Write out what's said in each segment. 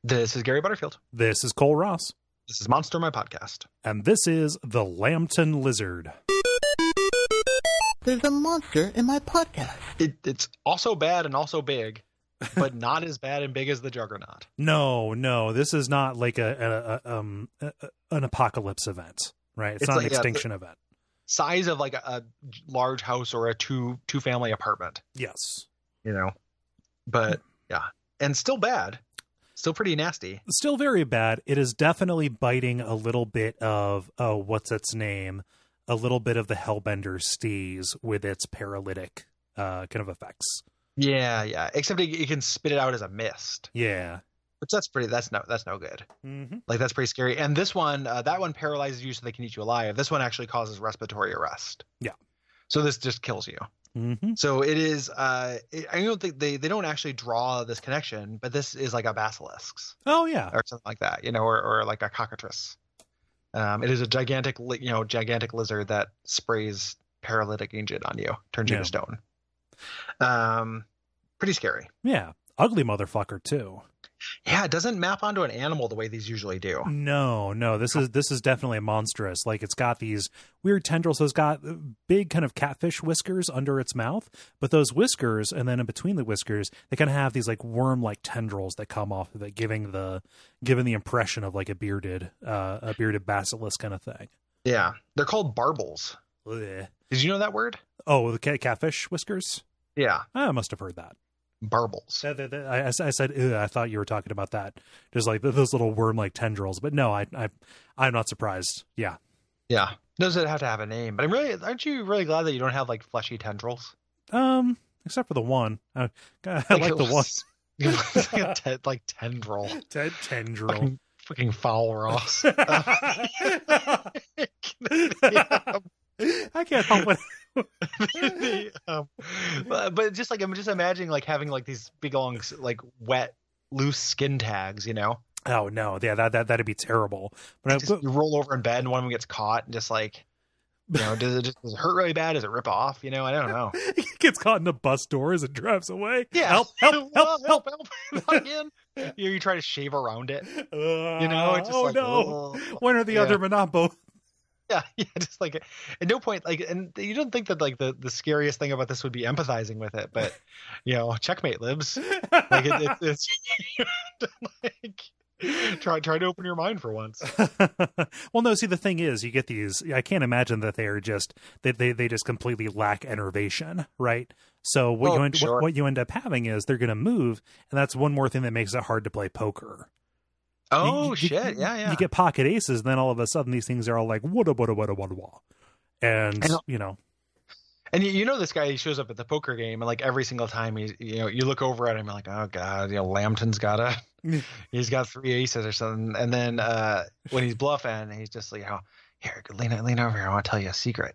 This is Gary Butterfield. This is Cole Ross. This is Monster, my podcast. And this is the Lambton Lizard. There's a monster in my podcast. It's also bad and also big, but not as bad and big as the Juggernaut. No, this is not like an apocalypse event, right? It's not an extinction event. Size of like a large house or a two-family apartment. Yes. You know, but yeah, and still bad. Still pretty nasty. Still very bad. It is definitely biting a little bit of, what's its name? A little bit of the Hellbender steez with its paralytic kind of effects. Yeah. Except it can spit it out as a mist. Yeah. Which that's no good. Mm-hmm. Like that's pretty scary. And this one, that one paralyzes you so they can eat you alive. This one actually causes respiratory arrest. Yeah. So this just kills you. Mm-hmm. So it is. I don't think they don't actually draw this connection, but this is like a basilisk. Oh yeah, or something like that, or like a cockatrice. It is a gigantic lizard that sprays paralytic agent on you, turns you to stone. Pretty scary. Yeah, ugly motherfucker too. Yeah, it doesn't map onto an animal the way these usually do. No, this is definitely monstrous. Like it's got these weird tendrils. So it's got big kind of catfish whiskers under its mouth, but those whiskers and then in between the whiskers, they kind of have these like worm-like tendrils that come off of it, giving the impression of like a bearded basilisk kind of thing. Yeah, they're called barbels. Ugh. Did you know that word? Oh, the catfish whiskers? Yeah, I must have heard that. Barbels. I said, ew, I thought you were talking about that. Just like those little worm-like tendrils. But no, I'm not surprised. Yeah. Yeah. Those that have to have a name. But aren't you really glad that you don't have like fleshy tendrils? Except for the one. I like the one. Like tendril. Tendril. Fucking foul Ross. I can't help it. But just like I'm just imagining like having like these big long like wet loose skin tags, you know. Oh no, yeah, that'd be terrible. But you roll over in bed and one of them gets caught and just like, you know, does it hurt really bad? Does it rip off? You know, I don't know. He gets caught in a bus door as it drives away. Yeah, help! Again, you try to shave around it. You know, it's just one or the other, but not both. Yeah, just like at no point, like, and you don't think that like the scariest thing about this would be empathizing with it, but you know, checkmate libs. Like it's like try to open your mind for once. Well, no, see, the thing is, you get these. I can't imagine that they are just they just completely lack innervation, right? So what you end up having is they're going to move, and that's one more thing that makes it hard to play poker. Oh, shit. Yeah. You get pocket aces, and then all of a sudden these things are all like, wada. And, you know. And you know this guy, he shows up at the poker game, and like every single time you look over at him, like, oh, God, Lambton's he's got 3 aces or something. And then when he's bluffing, he's just like, oh, here, lean over here. I want to tell you a secret.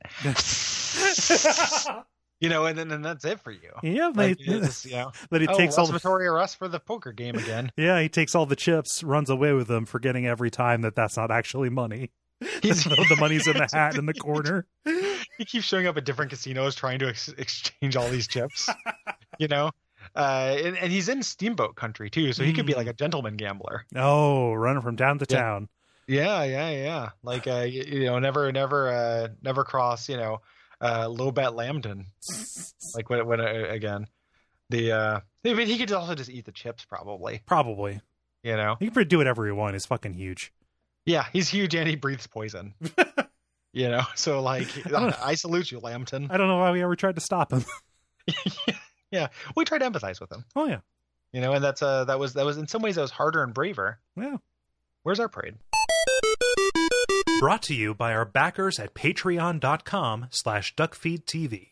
You know, and then that's it for you. Yeah, like, but he takes all respiratory arrest for the poker game again. Yeah, he takes all the chips, runs away with them, forgetting every time that that's not actually money. The money's in the hat in the corner. He keeps showing up at different casinos trying to exchange all these chips. You know, and he's in Steamboat Country too, so he could be like a gentleman gambler. Oh, running from town to town. Yeah. Like never cross. You know. Low bet Lambton, like when again, I mean, he could also just eat the chips, probably. You know, he can do whatever he wants. He's fucking huge. Yeah, he's huge and he breathes poison. You know, so like, I salute you, Lambton. I don't know why we ever tried to stop him. Yeah, we tried to empathize with him. Oh yeah, you know, and that was in some ways that was harder and braver. Yeah. Where's our parade? Brought to you by our backers at patreon.com/duckfeedtv.